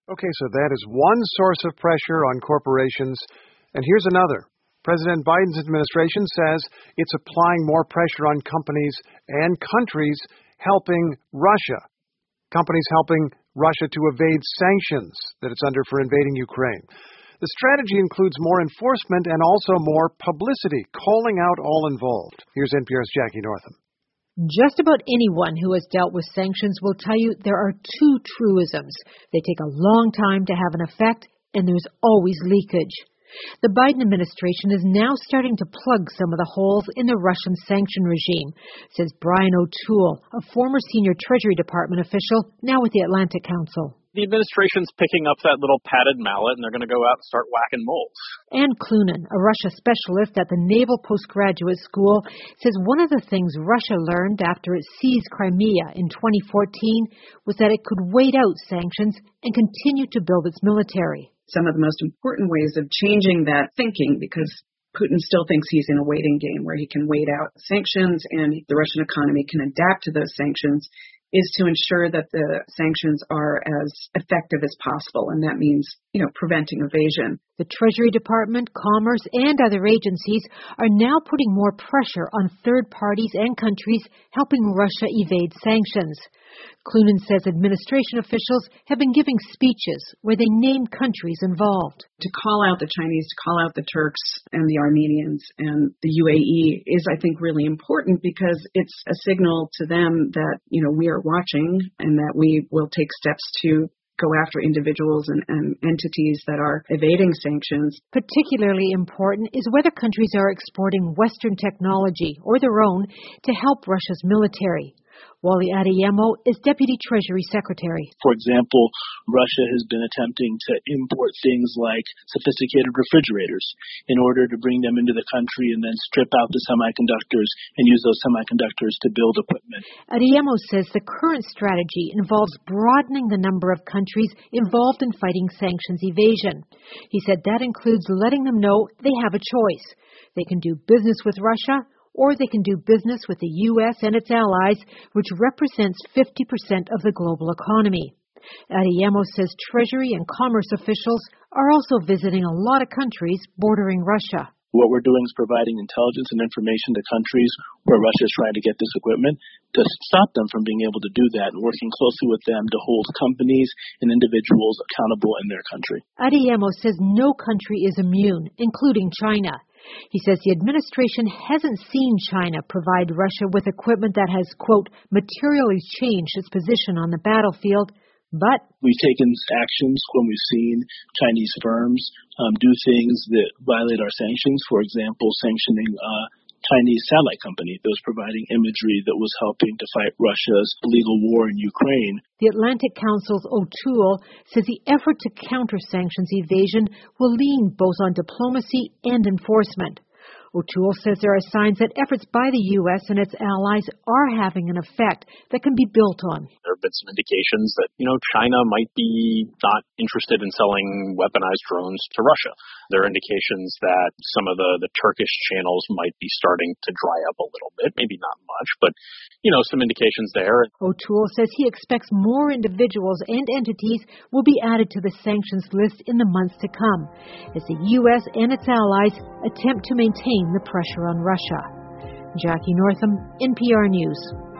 Okay, so that is one source of pressure on corporations. And here's another. President Biden's administration says it's applying more pressure on companies and countries helping Russia. Companies helping Russia to evade sanctions that it's under for invading Ukraine. The strategy includes more enforcement and also more publicity, calling out all involved. Here's NPR's Jackie Northam. Just about anyone who has dealt with sanctions will tell you there are two truisms. They take a long time to have an effect, and there's always leakage. The Biden administration is now starting to plug some of the holes in the Russian sanction regime, says Brian O'Toole, a former senior Treasury Department official, now with the Atlantic Council. The administration's picking up that little padded mallet, and they're going to go out and start whacking moles. Ann Clunan, a Russia specialist at the Naval Postgraduate School, says one of the things Russia learned after it seized Crimea in 2014 was that it could wait out sanctions and continue to build its military. Some of the most important ways of changing that thinking, because Putin still thinks he's in a waiting game where he can wait out sanctions and the Russian economy can adapt to those sanctions, is to ensure that the sanctions are as effective as possible. And that means, preventing evasion. The Treasury Department, Commerce, and other agencies are now putting more pressure on third parties and countries helping Russia evade sanctions. Clunan says administration officials have been giving speeches where they name countries involved. To call out the Chinese, to call out the Turks and the Armenians and the UAE is, I think, really important because it's a signal to them that, we are watching and that we will take steps to go after individuals and entities that are evading sanctions. Particularly important is whether countries are exporting Western technology or their own to help Russia's military. Wally Adeyemo is Deputy Treasury Secretary. For example, Russia has been attempting to import things like sophisticated refrigerators in order to bring them into the country and then strip out the semiconductors and use those semiconductors to build equipment. Adeyemo says the current strategy involves broadening the number of countries involved in fighting sanctions evasion. He said that includes letting them know they have a choice. They can do business with Russia, or they can do business with the U.S. and its allies, which represents 50% of the global economy. Adeyemo says Treasury and Commerce officials are also visiting a lot of countries bordering Russia. What we're doing is providing intelligence and information to countries where Russia is trying to get this equipment to stop them from being able to do that and working closely with them to hold companies and individuals accountable in their country. Adeyemo says no country is immune, including China. He says the administration hasn't seen China provide Russia with equipment that has, quote, materially changed its position on the battlefield, but we've taken actions when we've seen Chinese firms do things that violate our sanctions. For example, sanctioning Chinese satellite company that was providing imagery that was helping to fight Russia's illegal war in Ukraine. The Atlantic Council's O'Toole says the effort to counter sanctions evasion will lean both on diplomacy and enforcement. O'Toole says there are signs that efforts by the U.S. and its allies are having an effect that can be built on. There have been some indications that, China might be not interested in selling weaponized drones to Russia. There are indications that some of the Turkish channels might be starting to dry up a little bit, maybe not much, but, some indications there. O'Toole says he expects more individuals and entities will be added to the sanctions list in the months to come as the U.S. and its allies attempt to maintain the pressure on Russia. Jackie Northam, NPR News.